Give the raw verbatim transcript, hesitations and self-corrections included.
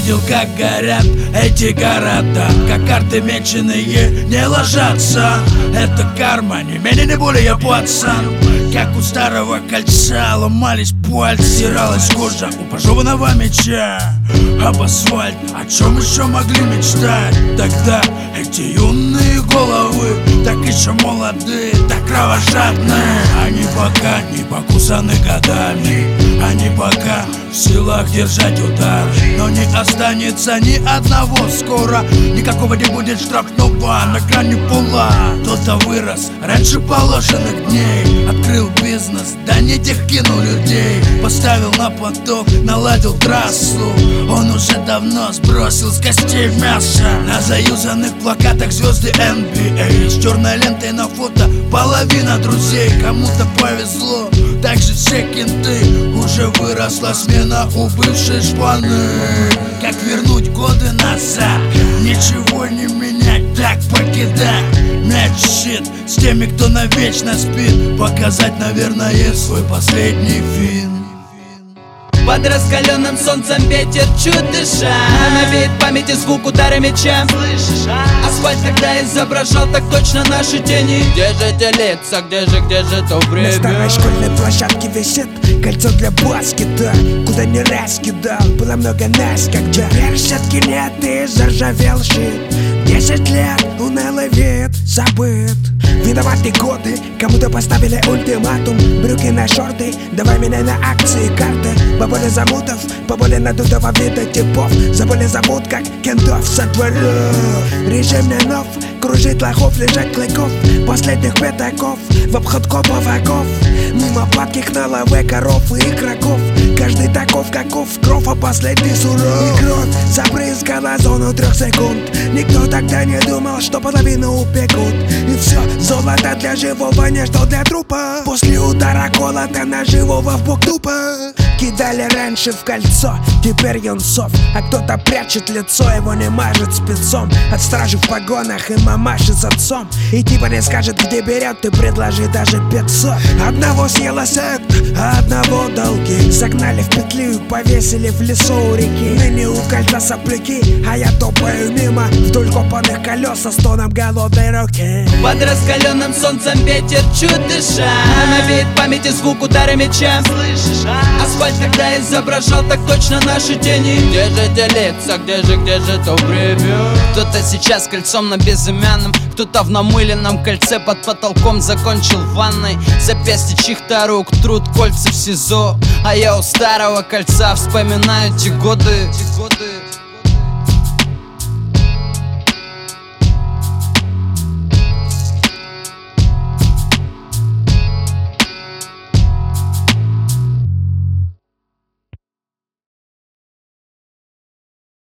видел, как горят эти города, как карты меченые не ложатся. Это карма, не менее, не более пацан. Как у старого кольца ломались пальцы, стиралась кожа у пожеванного меча об асфальт. О чем еще могли мечтать тогда эти юные головы, так еще молодые, так кровожадные? Они пока не покусаны годами, они пока в силах держать удар, но не останется ни одного скоро. Никакого не будет штрафного на грани пола. Кто-то вырос раньше положенных дней, открыл бизнес, да не тех кинул людей, поставил на поток, наладил трассу. Он уже давно сбросил с костей мясо. На заюзанных плакатах звезды эн би эй, с черной лентой на фото половина друзей. Кому-то повезло, также все кенты. Уже выросла смена у бывшей шпаны. Как вернуть годы назад? Ничего не менять, так покидать. Мяч щит с теми, кто навечно спит. Показать, наверное, свой последний фин. Под раскаленным солнцем ветер чуть дыша, навеет в памяти звук удара меча. Слышишь, а? Асфальт тогда изображал так точно наши тени. Где же те лица, где же, где же то время? На старой школьной площадке висит кольцо для баскета, куда не раз кидал, было много нас, как теперь сетки нет и заржавел щит. Десять лет, унылый вид, забыт. Виноваты годы, кому-то поставили ультиматум. Брюки на шорты, давай меня на акции, карты. Поболе замутов, поболе надутого вида типов. Забыли зовут, как кентов со дворов. Режим не нов, кружит лохов, лежать клыков. Последних пятаков, в обход коповаков. Мимо падких на лаве коров и игроков. Каждый таков, каков, кровь, а последний суров. И кровь забрызгала зону трех секунд. Никто тогда не думал, что половину упекут. И все, золото для живого, не что для трупа. После удара колота на живого в бок тупо. Кидали раньше в кольцо, теперь юнцов. А кто-то прячет лицо, его не мажет спецом. От стражи в погонах и мамаши с отцом. И типа не скажет, где берет, ты предложи даже пятьсот. Одного съела секта, а одного долги. Загнали в петлю и повесили в лесу у реки. Ныне у кольца сопляки, а я топаю мимо вдоль копанных колес со стоном голодной руки. Под раскаленным солнцем ветер чуть дыша, навеет в памяти звук удара меча. Слышишь, а? Асфальт тогда изображал так точно наши тени. Где же те лица, где же, где же то время? Кто-то сейчас кольцом на безымянном, кто-то в намыленном кольце под потолком закончил в ванной. Запястье чьих-то рук, труд, кольца в СИЗО. А я у старого кольца вспоминаю те годы.